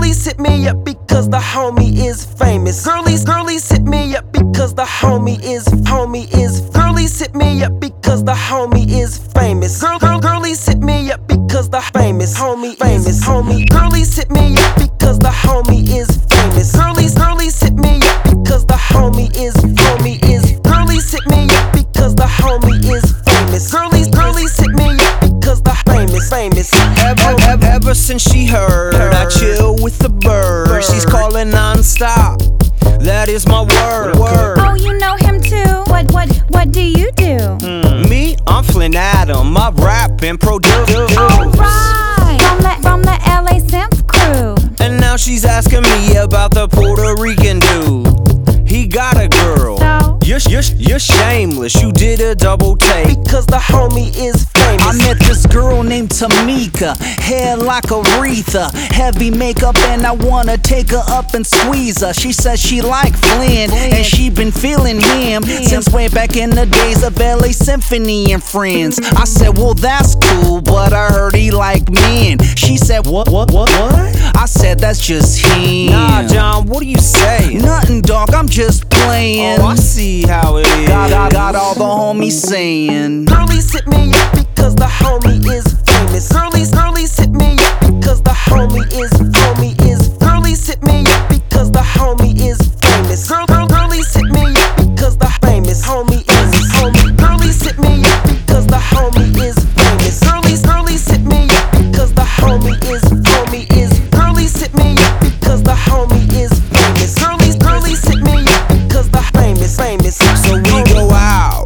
girlies hit me up because the homie is famous. Girlies hit me up because the homie is girlies hit me up because the homie is famous. Girlies hit me up because the famous homie. Girlies hit me up because the homie is famous. Girlies hit me up because the homie is girlies hit me up because the homie is famous. Girlies hit me up because the famous. Ever since she heard I chill with the birds, she's calling non-stop. That is my word. Oh, you know him too? What do you do? Me? I'm Flynn Adam. I rap and produce. Alright, from the LA Simps crew. And now she's asking me about the Puerto Rican dude. He got a girl. So? You're shameless. You did a double take because the homie is famous. I met this girl named Tamika, hair like Aretha, heavy makeup, and I wanna take her up and squeeze her. She says she like Flynn, and she been feeling him since way back in the days of LA Symphony and Friends. I said, well, that's cool, but I heard he like men. She said, what? I said, that's just him. Nah, John, what do you say? Nothing, dog, I'm just playing. Oh, I see how it is. Got all the homies saying, girlies hit me up because the homie is famous. Girlies hit me up because the homie is girlies hit me up because the homie is famous. Girlies hit me up because the famous homie is girlies hit me up because the homie is famous. Girlies hit me up because the homie is girlies hit me up because the homie is famous. Girlies hit me up because the famous. So we go out,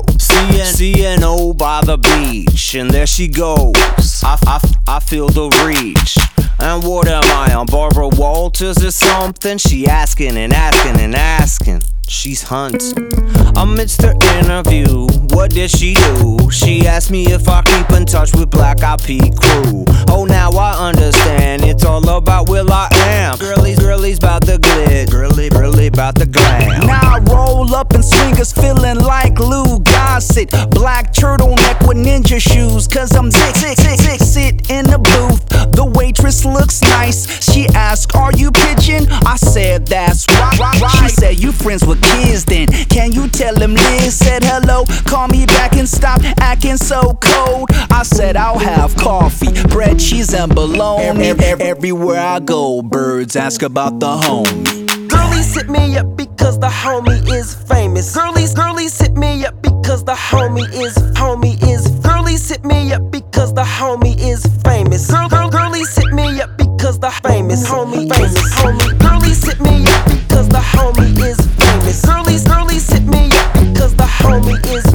CNO by the beach, and there she goes. I feel the reach. And what am I, on Barbara Walters or something? She asking and asking and asking. She's hunting. Amidst her interview, what did she do? She asked me if I keep in touch with Black Eyed Peas crew. Oh, now I understand. It's all about Will I Am. Girlies about the glit. Girly about the glam. now I roll up in swingers feeling like Lou Gossett. Black turtleneck with ninja shoes, cause I'm sick. Sit in the booth, the waitress looks nice. She asked, are you pigeon? I said, that's right. She said, you friends with kids then? Can you tell him Liz said hello? Call me back and stop acting so cold. I said, I'll have coffee, bread, cheese, and bologna. Everywhere I go, birds ask about the homie. Girlies hit me up because the homie is famous. Girlies hit me up because the homie is girlies hit me up because the homie is famous. Girlies hit me up because the famous homie. Girlies hit me up because the homie is famous. Girlies hit me up because the homie is